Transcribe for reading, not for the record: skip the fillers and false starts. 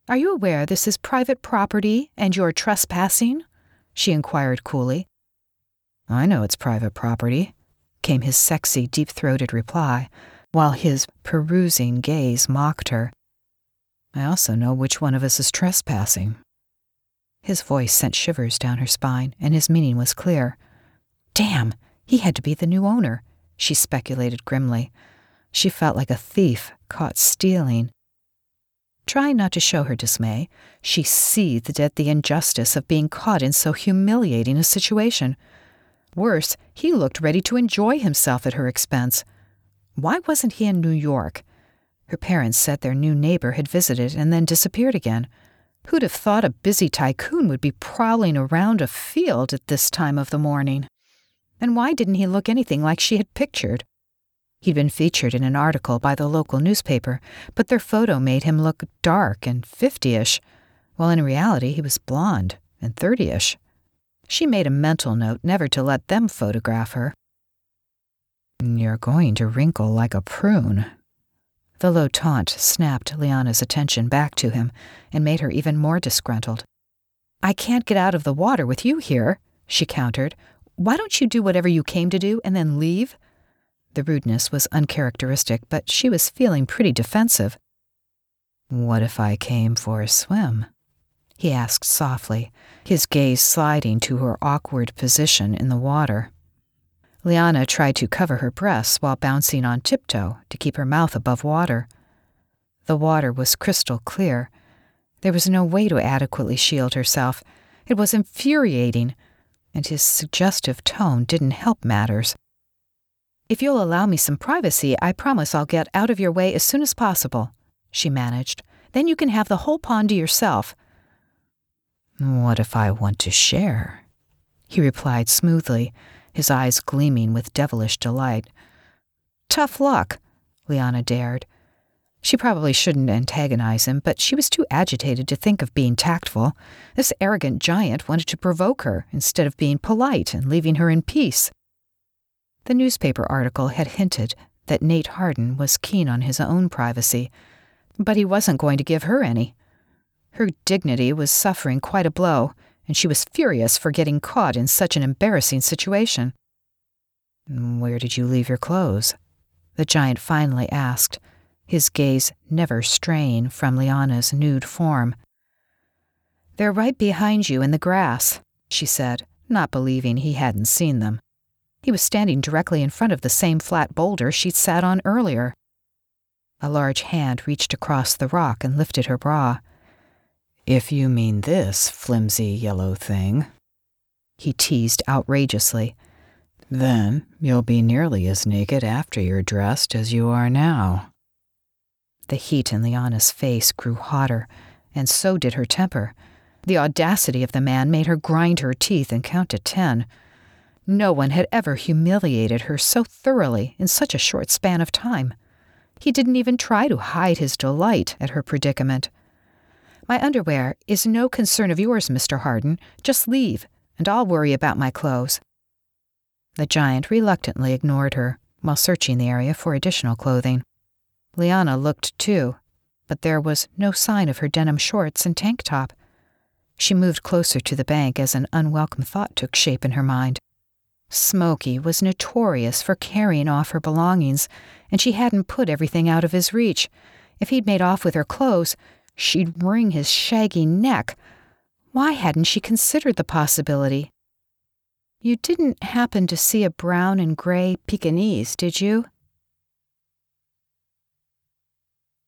"Are you aware this is private property and you're trespassing?" she inquired coolly. "I know it's private property," came his sexy, deep-throated reply, while his perusing gaze mocked her. "I also know which one of us is trespassing." His voice sent shivers down her spine, and his meaning was clear. Damn, he had to be the new owner, she speculated grimly. She felt like a thief caught stealing. Trying not to show her dismay, she seethed at the injustice of being caught in so humiliating a situation. Worse, he looked ready to enjoy himself at her expense. Why wasn't he in New York? Her parents said their new neighbor had visited and then disappeared again. Who'd have thought a busy tycoon would be prowling around a field at this time of the morning? And why didn't he look anything like she had pictured? He'd been featured in an article by the local newspaper, but their photo made him look dark and 50-ish, while in reality he was blonde and 30-ish. She made a mental note never to let them photograph her. "You're going to wrinkle like a prune." The low taunt snapped Liana's attention back to him and made her even more disgruntled. "I can't get out of the water with you here," she countered. "Why don't you do whatever you came to do and then leave?" The rudeness was uncharacteristic, but she was feeling pretty defensive. "What if I came for a swim?" he asked softly, his gaze sliding to her awkward position in the water. Liana tried to cover her breasts while bouncing on tiptoe to keep her mouth above water. The water was crystal clear. There was no way to adequately shield herself. It was infuriating, and his suggestive tone didn't help matters. "If you'll allow me some privacy, I promise I'll get out of your way as soon as possible," she managed. "Then you can have the whole pond to yourself." "What if I want to share?" he replied smoothly, his eyes gleaming with devilish delight. "Tough luck," Liana dared. She probably shouldn't antagonize him, but she was too agitated to think of being tactful. This arrogant giant wanted to provoke her instead of being polite and leaving her in peace. The newspaper article had hinted that Nate Hardin was keen on his own privacy, but he wasn't going to give her any. Her dignity was suffering quite a blow, and she was furious for getting caught in such an embarrassing situation. "Where did you leave your clothes?" the giant finally asked, his gaze never straying from Liana's nude form. "They're right behind you in the grass," she said, not believing he hadn't seen them. He was standing directly in front of the same flat boulder she'd sat on earlier. A large hand reached across the rock and lifted her bra. "If you mean this flimsy yellow thing," he teased outrageously, "then you'll be nearly as naked after you're dressed as you are now." The heat in Liana's face grew hotter, and so did her temper. The audacity of the man made her grind her teeth and count to 10. No one had ever humiliated her so thoroughly in such a short span of time. He didn't even try to hide his delight at her predicament. "My underwear is no concern of yours, Mr. Hardin. Just leave, and I'll worry about my clothes." The giant reluctantly ignored her while searching the area for additional clothing. Liana looked too, but there was no sign of her denim shorts and tank top. She moved closer to the bank as an unwelcome thought took shape in her mind. Smokey was notorious for carrying off her belongings, and she hadn't put everything out of his reach. If he'd made off with her clothes, she'd wring his shaggy neck. Why hadn't she considered the possibility? "You didn't happen to see a brown and gray Pekingese, did you?"